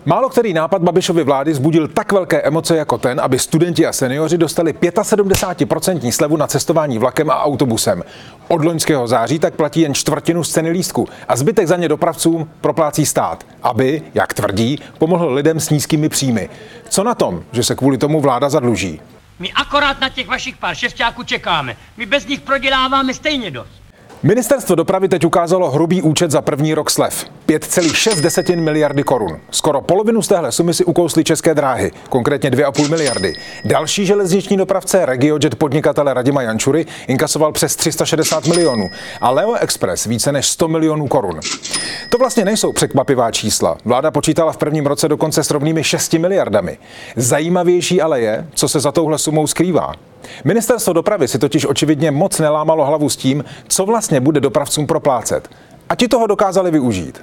Málo který nápad Babišovy vlády vzbudil tak velké emoce jako ten, aby studenti a seniori dostali 75% slevu na cestování vlakem a autobusem. Od loňského září tak platí jen čtvrtinu z ceny lístku a zbytek za ně dopravcům proplácí stát, aby, jak tvrdí, pomohl lidem s nízkými příjmy. Co na tom, že se kvůli tomu vláda zadluží? My akorát na těch vašich pár šestáků čekáme. My bez nich proděláváme stejně dost. Ministerstvo dopravy teď ukázalo hrubý účet za první rok slev. 5,6 miliardy korun. Skoro polovinu z téhle sumy si ukously České dráhy, konkrétně 2,5 miliardy. Další železniční dopravce RegioJet podnikatele Radima Jančury inkasoval přes 360 milionů a Leo Express více než 100 milionů korun. To vlastně nejsou překvapivá čísla. Vláda počítala v prvním roce dokonce s rovnými 6 miliardami. Zajímavější ale je, co se za touhle sumou skrývá. Ministerstvo dopravy si totiž očividně moc nelámalo hlavu s tím, co vlastně bude dopravcům proplácet. A ti toho dokázali využít.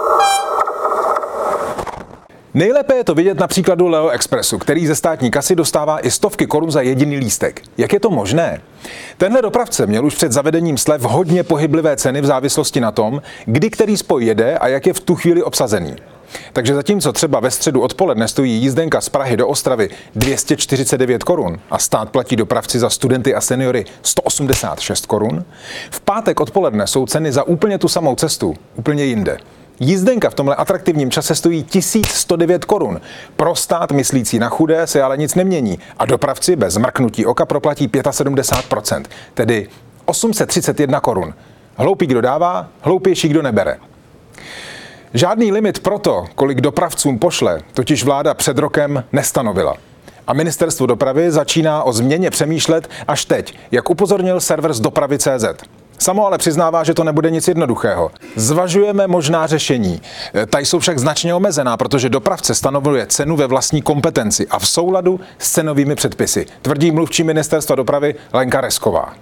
Nejlépe je to vidět na příkladu Leo Expressu, který ze státní kasy dostává i stovky korun za jediný lístek. Jak je to možné? Tenhle dopravce měl už před zavedením slev hodně pohyblivé ceny v závislosti na tom, kdy který spoj jede a jak je v tu chvíli obsazený. Takže zatímco třeba ve středu odpoledne stojí jízdenka z Prahy do Ostravy 249 korun a stát platí dopravci za studenty a seniory 186 korun, v pátek odpoledne jsou ceny za úplně tu samou cestu úplně jinde. Jízdenka v tomhle atraktivním čase stojí 1109 korun. Pro stát myslící na chudé se ale nic nemění a dopravci bez mrknutí oka proplatí 75%, tedy 831 korun. Hloupý kdo dává, hloupější kdo nebere. Žádný limit pro to, kolik dopravcům pošle, totiž vláda před rokem nestanovila. A ministerstvo dopravy začíná o změně přemýšlet až teď, jak upozornil server z dopravy.cz. Samo ale přiznává, že to nebude nic jednoduchého. Zvažujeme možná řešení. Ta jsou však značně omezená, protože dopravce stanovuje cenu ve vlastní kompetenci a v souladu s cenovými předpisy, tvrdí mluvčí ministerstva dopravy Lenka Resková.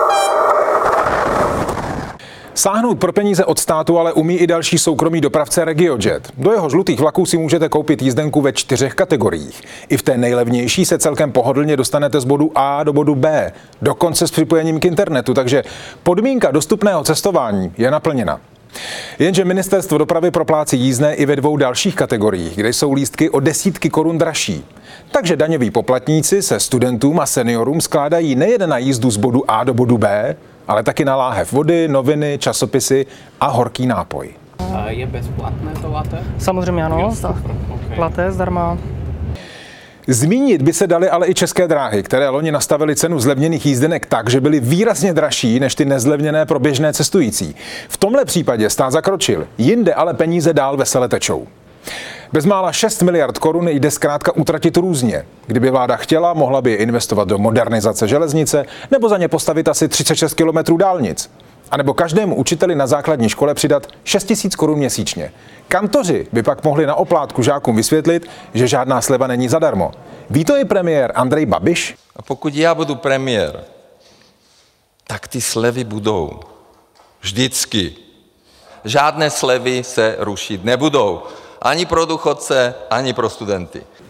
Sáhnout pro peníze od státu ale umí i další soukromý dopravce RegioJet. Do jeho žlutých vlaků si můžete koupit jízdenku ve 4 kategoriích. I v té nejlevnější se celkem pohodlně dostanete z bodu A do bodu B, dokonce s připojením k internetu, takže podmínka dostupného cestování je naplněna. Jenže ministerstvo dopravy proplácí jízdné i ve 2 dalších kategoriích, kde jsou lístky o desítky korun dražší. Takže daňoví poplatníci se studentům a seniorům skládají nejen na jízdu z bodu A do bodu B, ale taky na láhev vody, noviny, časopisy a horký nápoj. A je bezplatné to latte? Samozřejmě ano, latte zdarma. Zmínit by se daly ale i České dráhy, které loni nastavily cenu zlevněných jízdenek tak, že byly výrazně dražší než ty nezlevněné pro běžné cestující. V tomhle případě stát zakročil, jinde ale peníze dál vesele tečou. Bezmála 6 miliard korun jde zkrátka utratit různě. Kdyby vláda chtěla, mohla by je investovat do modernizace železnice nebo za ně postavit asi 36 kilometrů dálnic. A nebo každému učiteli na základní škole přidat 6 000 korun měsíčně. Kantoři by pak mohli na oplátku žákům vysvětlit, že žádná sleva není zadarmo. Ví to i premiér Andrej Babiš? A pokud já budu premiér, tak ty slevy budou. Vždycky. Žádné slevy se rušit nebudou. Ani pro důchodce, ani pro studenty.